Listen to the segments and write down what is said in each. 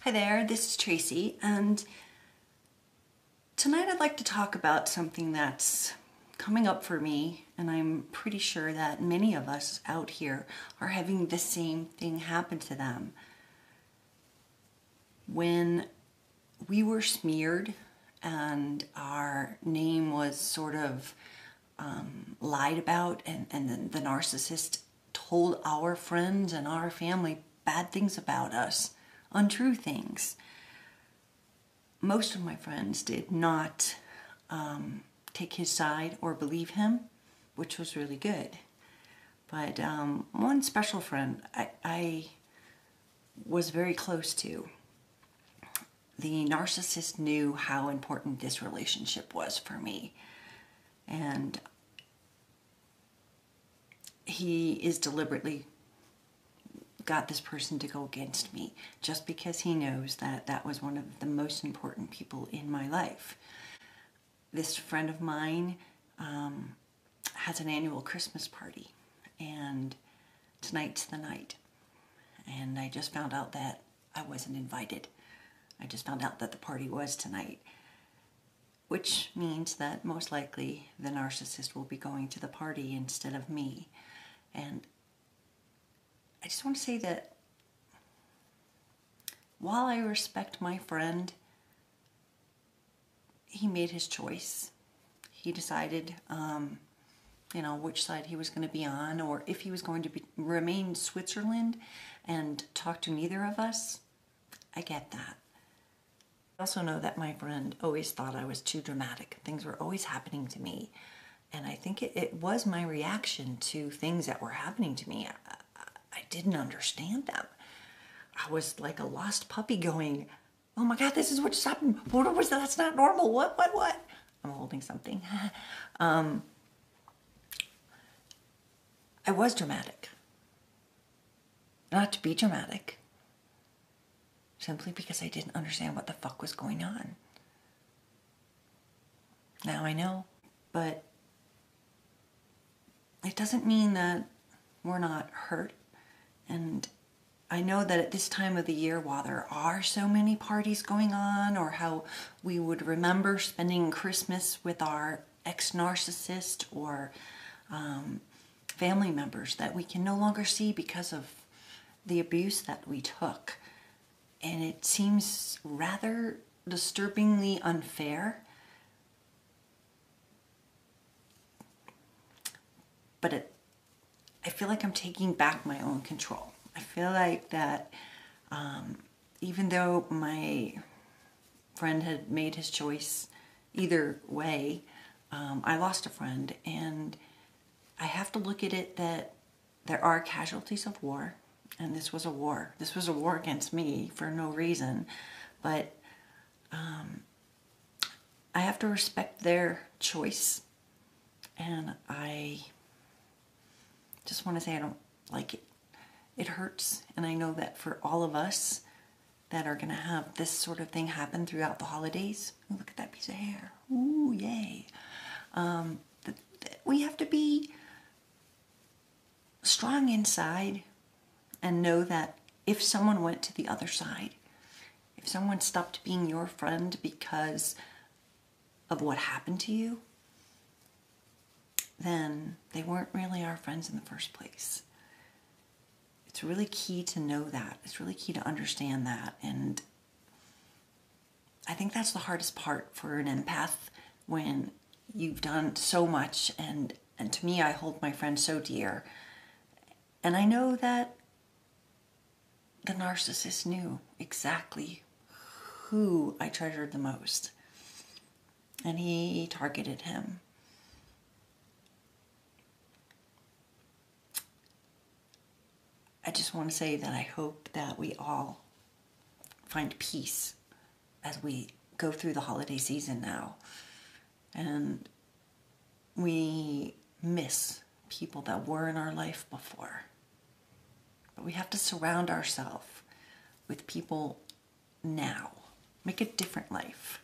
Hi there, this is Tracy, and tonight I'd like to talk about something that's coming up for me, and I'm pretty sure that many of us out here are having the same thing happen to them. When we were smeared and our name was sort of lied about, and then the narcissist told our friends and our family bad things about us, untrue things. Most of my friends did not take his side or believe him, which was really good. But one special friend I was very close to, the narcissist knew how important this relationship was for me. And he is deliberately got this person to go against me just because he knows that that was one of the most important people in my life. This friend of mine has an annual Christmas party, and tonight's the night. And I just found out that I wasn't invited. I just found out that the party was tonight, which means that most likely the narcissist will be going to the party instead of me. And I just want to say that while I respect my friend, he made his choice. He decided, which side he was going to be on, or if he was going to remain in Switzerland and talk to neither of us. I get that. I also know that my friend always thought I was too dramatic. Things were always happening to me. And I think it was my reaction to things that were happening to me. I didn't understand them. I was like a lost puppy going, oh my God, this is what just happened. What was that? That's not normal. What? I'm holding something. I was dramatic. Not to be dramatic. Simply because I didn't understand what the fuck was going on. Now I know, but it doesn't mean that we're not hurt. And I know that at this time of the year, while there are so many parties going on, or how we would remember spending Christmas with our ex-narcissist or family members that we can no longer see because of the abuse that we took. And it seems rather disturbingly unfair. But I feel like I'm taking back my own control. I feel like that even though my friend had made his choice either way, I lost a friend, and I have to look at it that there are casualties of war, and this was a war. This was a war against me for no reason, but I have to respect their choice, and I just want to say I don't like it. It hurts, and I know that for all of us that are going to have this sort of thing happen throughout the holidays, ooh, look at that piece of hair, ooh, yay, we have to be strong inside and know that if someone went to the other side, if someone stopped being your friend because of what happened to you, then they weren't really our friends in the first place. It's really key to know that. It's really key to understand that. And I think that's the hardest part for an empath, when you've done so much. And to me, I hold my friend so dear. And I know that the narcissist knew exactly who I treasured the most. And he targeted him. I just want to say that I hope that we all find peace as we go through the holiday season now. And we miss people that were in our life before. But we have to surround ourselves with people now. Make a different life.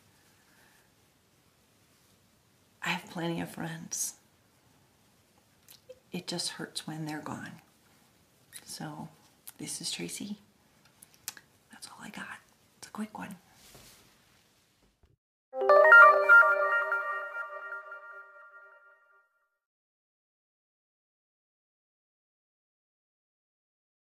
I have plenty of friends. It just hurts when they're gone. So, this is Tracy. That's all I got. quick one.